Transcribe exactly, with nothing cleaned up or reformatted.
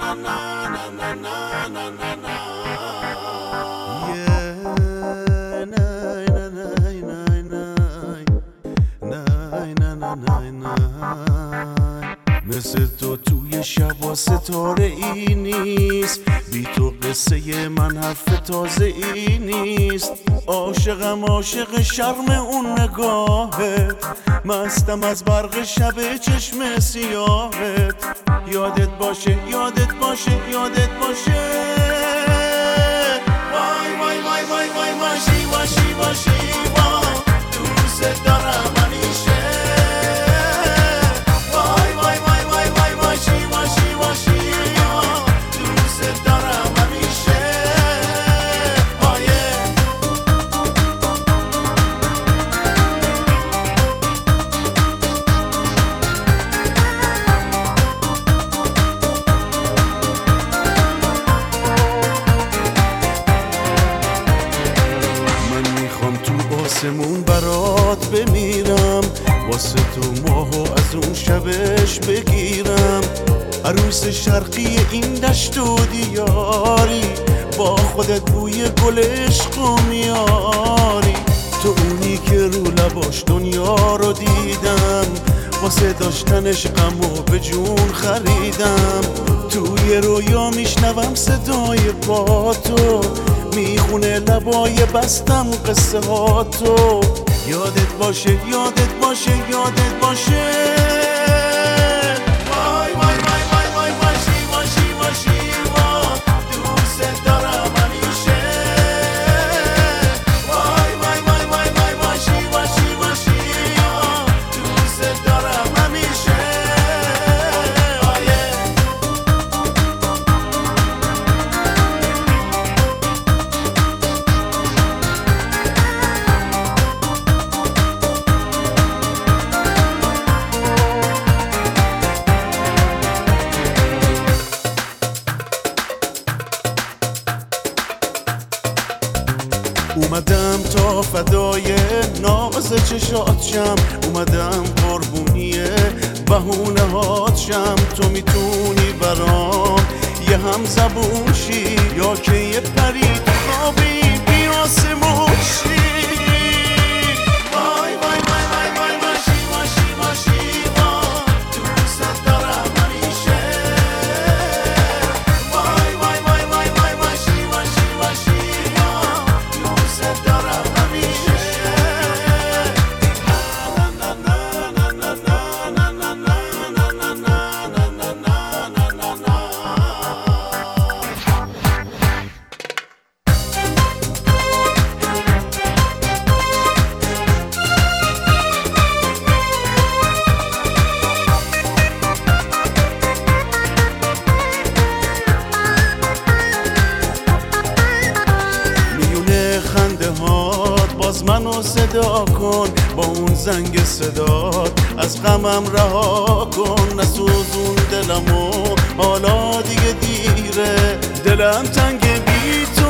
مثل تو توی شب و ستاره ای نیست، بی تو قصه من حرف تازه ای نیست. عاشقم عاشق شرم اون نگاهت، مستم از برق شب چشم سیاهت. یادت باشه یادت باشه یادت باشه، وای وای وای وای وای وای شیوا شیوا شیوا، دوست دارم همیشه. وای وای وای وای وای وای شیوا شیوا شیوا، دوست دارم همیشه. آسمون برات بمیرم، واسه تو ماهو از اون شبش بگیرم. عروس شرقی این دشت و دیاری، با خودت بوی گل عشق و میاری. تو اونی که رو لباش دنیا رو دیدم، واسه داشتنش غم و به جون خریدم. توی رویا میشنوم صدای با تو، میخونه لبای بستم قصه ها تو. یادت باشه یادت باشه یادت باشه، وای وای وای وای وای وای شیوا شیوا شیوا، دوست دارم همیشه. وای وای وای وای وای وای شیوا شیوا شیوا، دوست دارم همیشه. اومدم تا فدای ناز چشات شم، اومدم قربونی بهونه هات شم. تو میتونی برام یه هم زبون شی، یا که یه پری تو خوابی بی آسمون شی. وای وای وای وای وای وای شیوا شیوا شیوا، دوست دارم همیشه. وای وای وای وای وای وای شیوا شیوا شیوا، دوست دارم همیشه. باز منو صدا کن با اون زنگ صدات، از غمم رها کن. نسوزون دلمو حالا دیگه دیره، دلم تنگ بی تو